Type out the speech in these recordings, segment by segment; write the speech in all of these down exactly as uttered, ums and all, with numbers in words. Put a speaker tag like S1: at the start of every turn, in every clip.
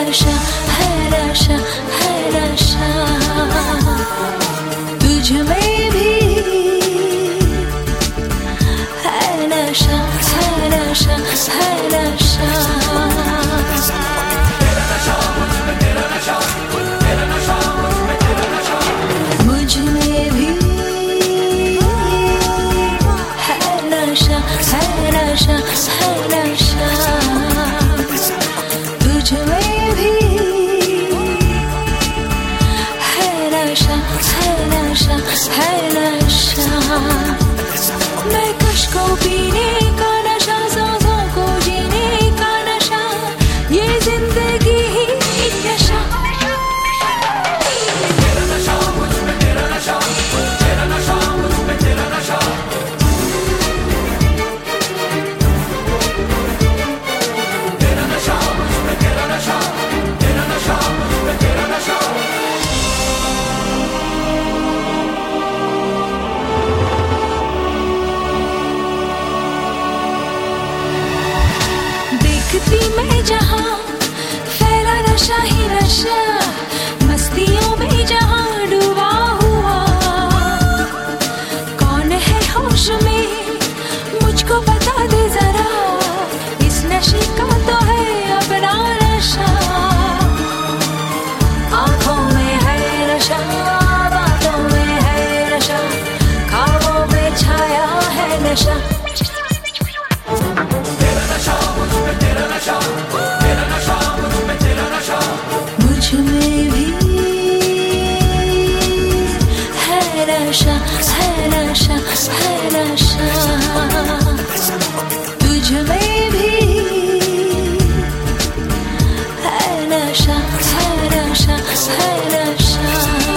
S1: नशा है नशा है नशा तुझ में भी है नशा है नशा है नशा मुझ में भी है नशा है नशा है नशा तुझ में भी है नशा है नशा है नशा मैं कश को पीने का नशा सांसों को जीने का नशा ये जिंदगी ही नशा तेरा नशा मुझ में तेरा नशा तेरा नशा मुझ में तेरा नशा तेरा नशा मुझ में तेरा नशा तेरा नशा मुझ में तेरा नशा देखती मैं जहाँ फैला नशा ही नशा मस्तियों में जहाँ डूबा हुआ कौन है होश में मुझको बता दे जरा इस नशे का तो है अपना नशा आँखों में है नशा बातों में है नशा ख्वाबों में छाया है नशा मुझ में भी है नशा है नशा है नशा तुझ में भी है नशा है नशा है नशा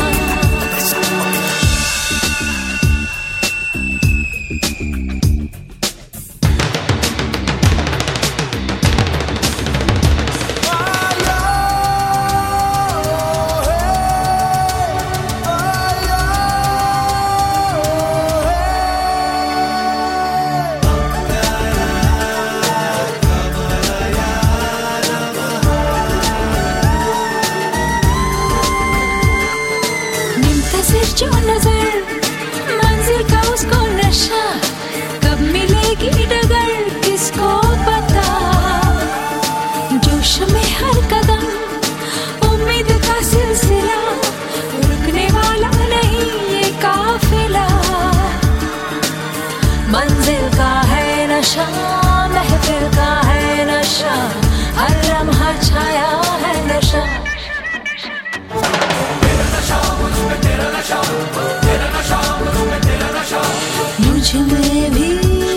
S1: जो नजर मंजिल का उसको नशा कब मिलेगी डगर किसको पता जोश में हर कदम उम्मीद का सिलसिला रुकने वाला नहीं ये काफिला मंजिल का है नशा महफिल का है नशा हर लम्हा छाया है नशा मुझ में भी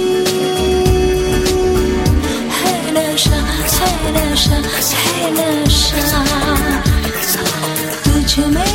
S1: है नशा है नशा है नशा तुझ में